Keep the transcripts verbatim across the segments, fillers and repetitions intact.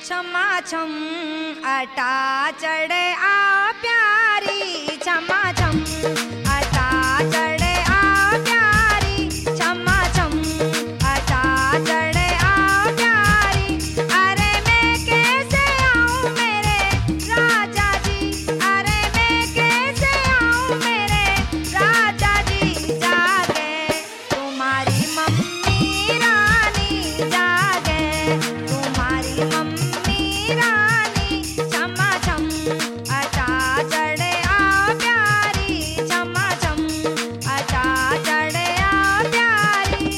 छमा छम अटा चढ़े आ प्यारी, छमा छम अटा चढ़े आ प्यारी, छमा छम अटा चढ़े आ प्यारी। अरे मैं कैसे आऊं मेरे राजा जी, अरे मैं कैसे आऊं मेरे राजा जी। जागे तुम्हारी मम्मी रानी, जागे तुम्हारी मम्मी रानी, छमा छम अटा चढ़े आ प्यारी, छमा छम अटा चढ़े आ प्यारी।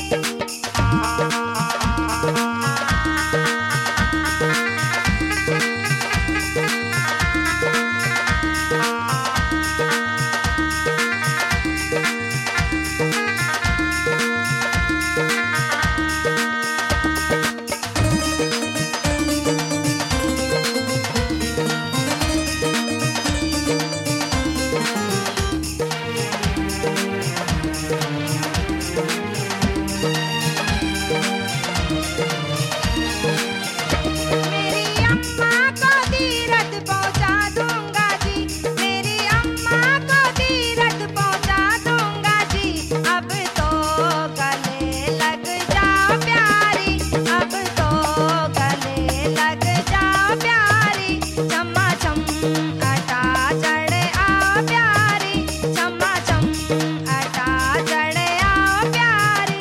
मेरी अम्मा को तीरथ पहुंचा दूंगा जी, मेरी अम्मा को तीरथ पहुंचा दूंगा जी। अब तो गले लग जाओ प्यारी, अब तो गले लग जाओ प्यारी, छमा छम अटा चढ़े आ प्यारी, छमा छम अटा चढ़े आ प्यारी।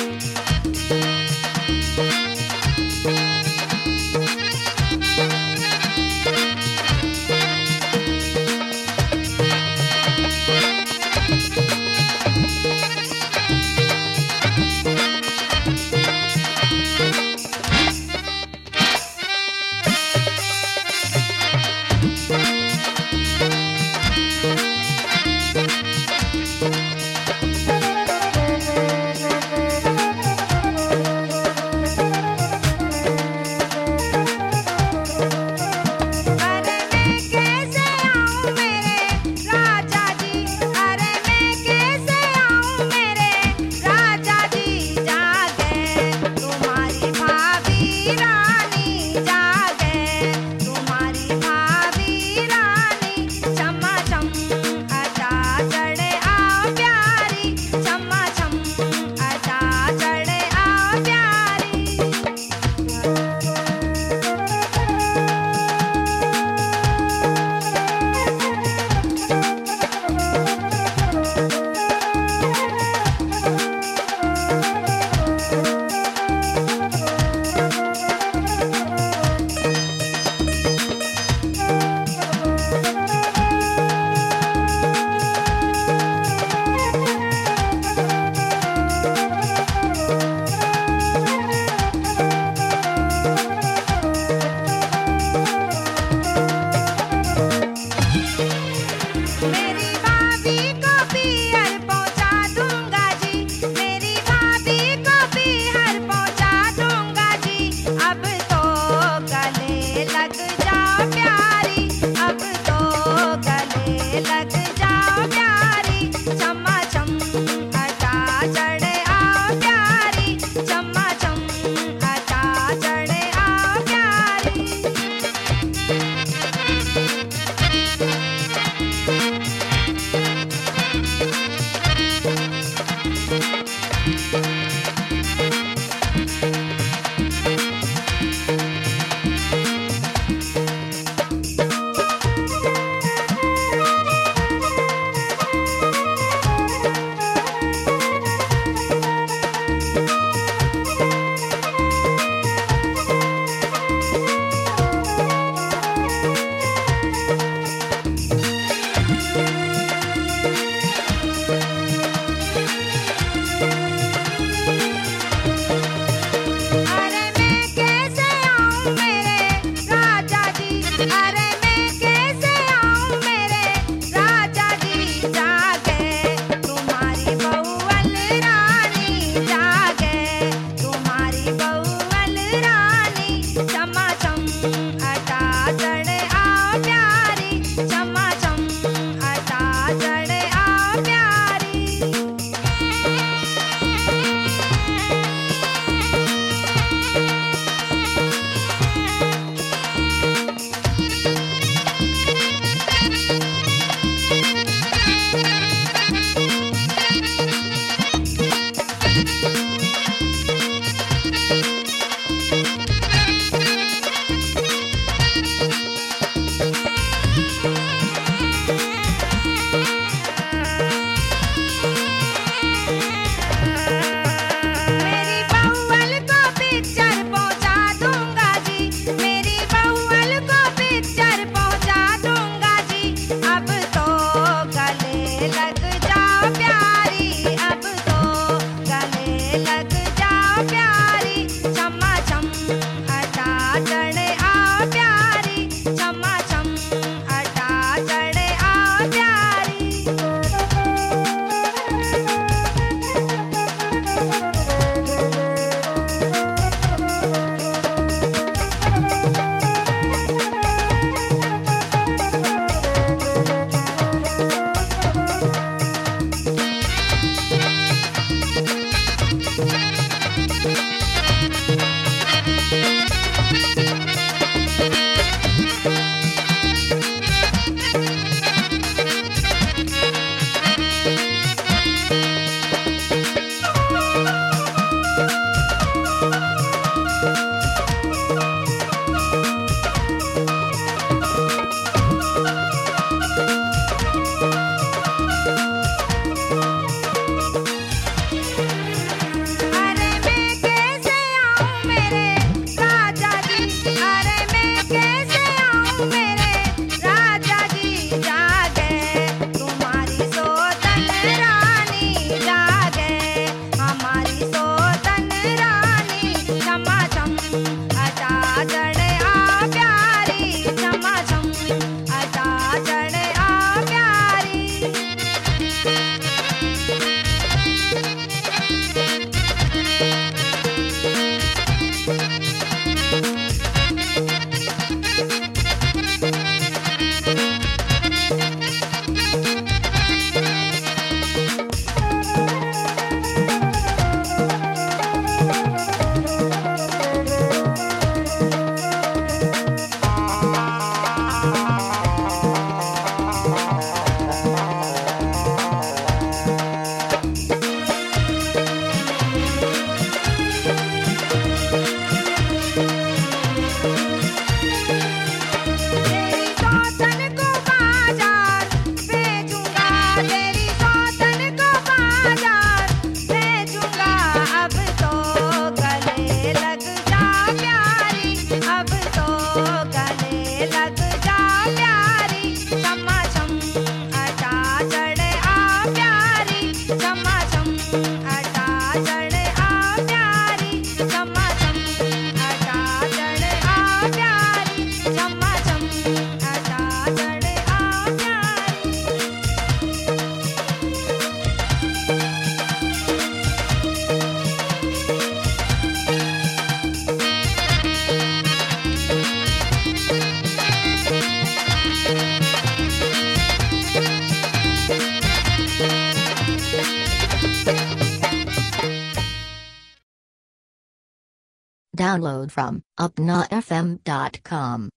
अरे मैं कैसे आऊं मेरे राजा जी, अरे मैं कैसे आऊं मेरे राजा जी। जागे तुम्हारी भाभी रानी, जागे तुम्हारी भाभी रानी, छमा छम अटा चढ़े आ प्यारी, छमा छम अटा चढ़े आ प्यारी। मेरी भाभी को बिहार पहुंचा दूंगा जी, मेरी भाभी को बिहार पहुंचा दूंगा जी। अब तो गले लग जाओ प्यारी, अब तो गले लग जाओ प्यारी, छमा छम अटा चढ़े आ प्यारी, छमा छम अटा चढ़े आ प्यारी। Download from upna f m dot com.